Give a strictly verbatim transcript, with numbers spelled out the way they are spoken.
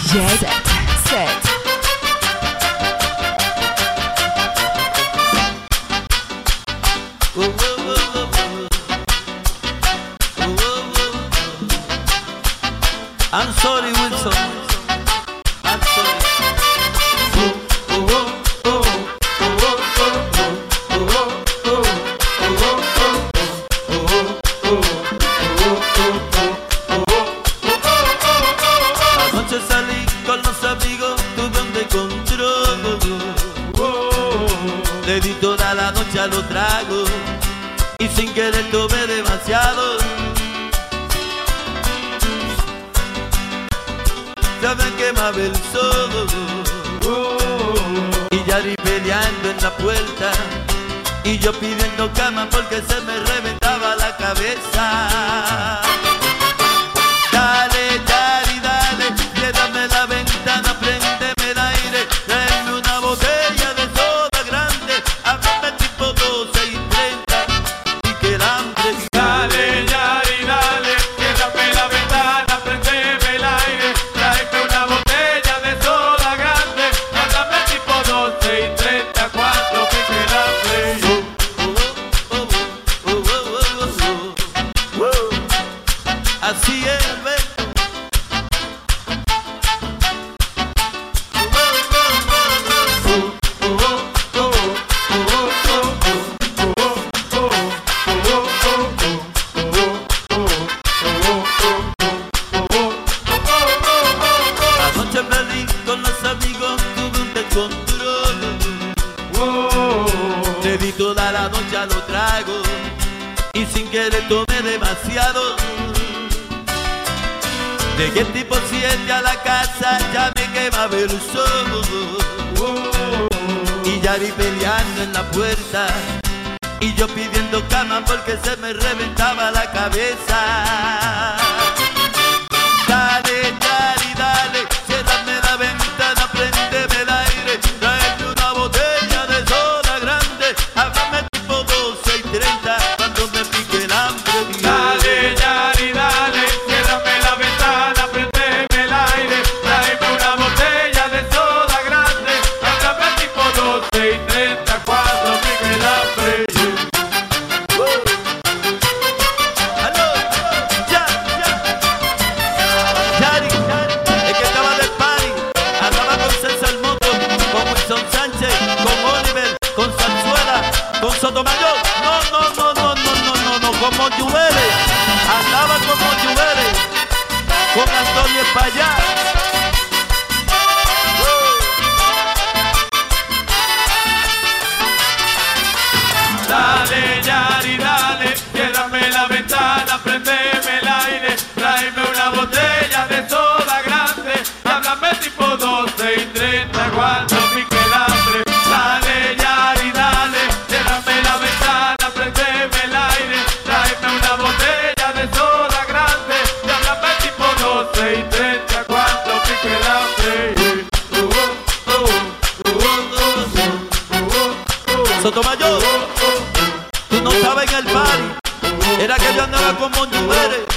Jet Set. I'm sorry, Wilson. I'm sorry. Anoche salí con los amigos, tuve un descontrol. Le di toda la noche a los tragos y sin querer tomé demasiado. Ya me quemaba el sol y Yari peleando en la puerta y yo pidiendo cama porque se me reventaba la cabeza. Dale, Yari, dale, ciérrame la ventana, préndeme el aire, tráeme una botella de soda grande, háblame tipo doce y treinta y que el hambre. Dale, Yari, dale, ciérrame la ventana, préndeme el aire, tráeme una botella de soda grande, háblame tipo doce y treinta cuando pique el hambre. Así es, ve. Anoche me di con los amigos, tuve un descontrol. Le di toda la noche a los tragos y sin querer tomé demasiado. Llegué tipo siete a la casa, ya me quemaba el sol y Yari peleando en la puerta y yo pidiendo cama porque se me reventaba la cabeza. Dale, Yari, dale, ciérrame la ventana, préndeme el aire, tráeme una botella de soda grande, háblame tipo doce y treinta cuando me pique el hambre. Dale, Yari, dale, ciérrame la ventana, préndeme el aire, tráeme una botella de soda grande, háblame tipo doce y treinta cuando pique el hambre. Aló, ya, ya. Yari, es que estaba del party, andaba con César Moto, con Wilson Sánchez, con Oliver, con Sanzuela, con Sotomayor. No, no, no, no, no, no, no, no, como Lluvere, andaba como Lluvere, con Antonio Espallá. Dale, Yari, dale, ciérrame la ventana, préndeme el aire, tráeme una botella de soda grande, háblame tipo doce y treinta cuando pique el hambre. Dale, Yari, dale, ciérrame la ventana, préndeme el aire, tráeme una botella de soda grande, háblame tipo doce y treinta cuando pique el hambre. Sotomayor, tú no estabas en el party, era que yo andaba como Lluvere.